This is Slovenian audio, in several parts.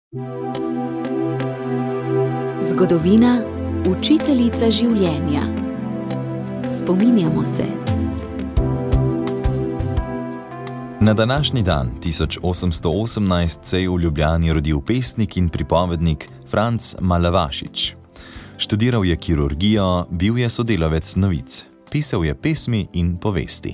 Zgodovina, učiteljica življenja. Spominjamo se. Na današnji dan, 1818, se je v Ljubljani rodil pesnik in pripovednik Franc Malavašič. Študiral je kirurgijo, bil je sodelavec novic. Pisal je pesmi in povesti.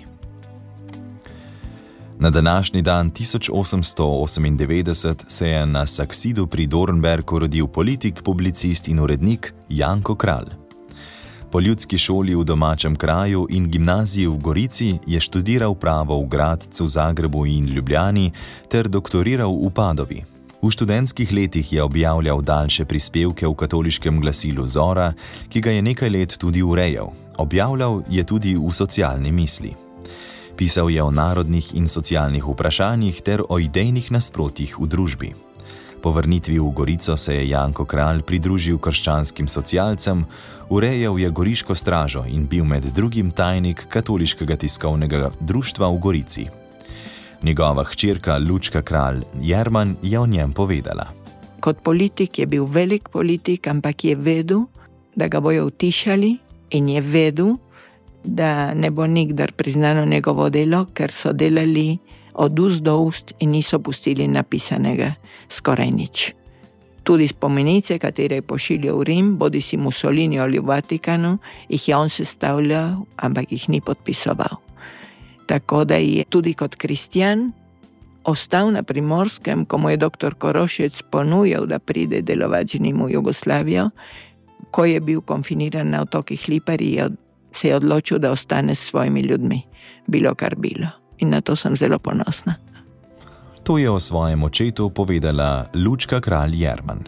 Na današnji dan 1898 se je na Saksidu pri Dornberku rodil politik, publicist in urednik Janko Kralj. Po ljudski šoli v domačem kraju in gimnaziji v Gorici je študiral pravo v Gradcu, Zagrebu in Ljubljani ter doktoriral v Padovi. V študentskih letih je objavljal daljše prispevke v katoliškem glasilu Zora, ki ga je nekaj let tudi urejal. Objavljal je tudi v socialni misli. Pisal je o narodnih in socialnih vprašanjih ter o idejnih nasprotjih v družbi. Po vrnitvi v Gorico se je Janko Kralj pridružil krščanskim socialcem, urejal je Goriško stražo in bil med drugim tajnik Katoliškega tiskovnega društva v Gorici. Njegova hčerka Lučka Kralj Jerman je o njem povedala. Kot politik je bil velik politik, ampak je vedel, da ga bojo utišali in je vedel, da ne bo nikdar priznano njegovo delo, ker so delali od ust do ust in niso pustili napisanega skoraj nič. Tudi spomenice, katere je pošiljal v Rim, bodisi Mussolini ali v Vatikanu, jih je on sestavljal, ampak jih ni podpisoval. Tako da je tudi kot kristjan ostal na Primorskem, ko mu je doktor Korošec ponujal, da pride delovati z njim v Jugoslavijo. Ko je bil konfiniran na otokih Lipari, se je odločil, da ostane s svojimi ljudmi. Bilo kar bilo. In na to sem zelo ponosna. To je o svojem očetu povedala Lučka Kralj Jerman.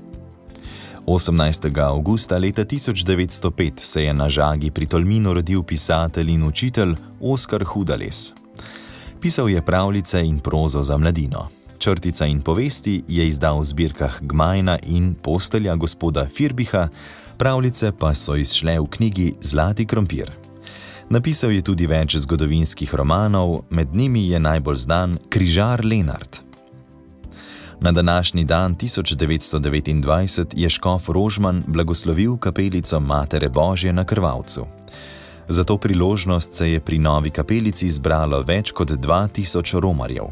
18. avgusta leta 1905 se je na Žagi pri Tolminu rodil pisatelj in učitelj Oskar Hudales. Pisal je pravljice in prozo za mladino. Črtica in povesti je izdal v zbirkah Gmajna in Postelja gospoda Firbiha, pravljice pa so izšle v knjigi Zlati krompir. Napisal je tudi več zgodovinskih romanov, med njimi je najbolj znan Križar Lenart. Na današnji dan 1929 je škof Rožman blagoslovil kapelico Matere Božje na Krvavcu. Za to priložnost se je pri novi kapelici zbralo več kot 2000 romarjev.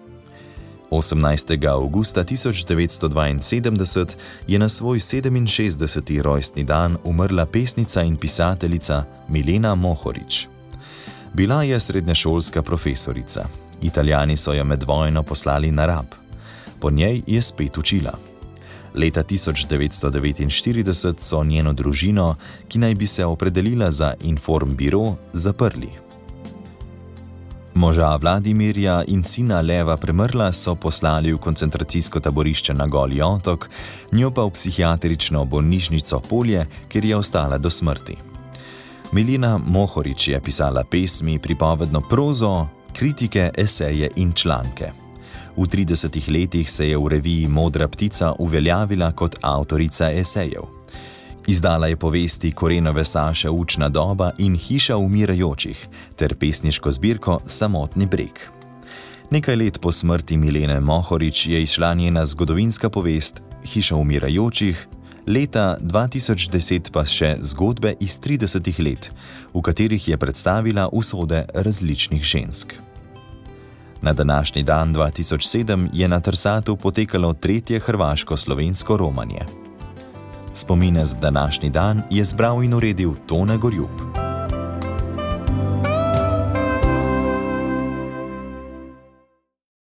18. avgusta 1972 je na svoj 67. rojstni dan umrla pesnica in pisateljica Milena Mohorič. Bila je srednješolska profesorica. Italijani so jo med vojno poslali na Rab. Po njej je spet učila. Leta 1949 so njeno družino, ki naj bi se opredelila za informbiro, zaprli. Moža Vladimirja in sina Leva Premrla so poslali v koncentracijsko taborišče na Goli otok, njo pa v psihiatrično bolnišnico Polje, kjer je ostala do smrti. Milena Mohorič je pisala pesmi, pripovedno prozo, kritike, eseje in članke. V 30 letih se je v reviji Modra ptica uveljavila kot avtorica esejev. Izdala je povesti Korenove Saše Učna doba in Hiša umirajočih ter pesniško zbirko Samotni breg. Nekaj let po smrti Milene Mohorič je izšla njena zgodovinska povest Hiša umirajočih, leta 2010 pa še zgodbe iz 30 let, v katerih je predstavila usode različnih žensk. Na današnji dan 2007 je na Trsatu potekalo 3. hrvaško-slovensko romanje. Spomine za današnji dan je zbral in uredil Tone Gorjup.